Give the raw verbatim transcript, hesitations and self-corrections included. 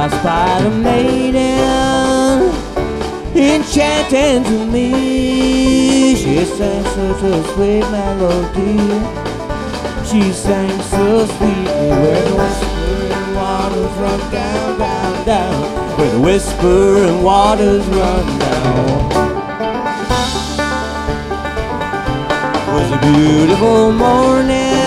I spied a maiden enchanting to me. She sang such a sweet melody. She sang so sweetly where the whispering waters run down, down, down. Where the whispering waters run down. It was a beautiful morning.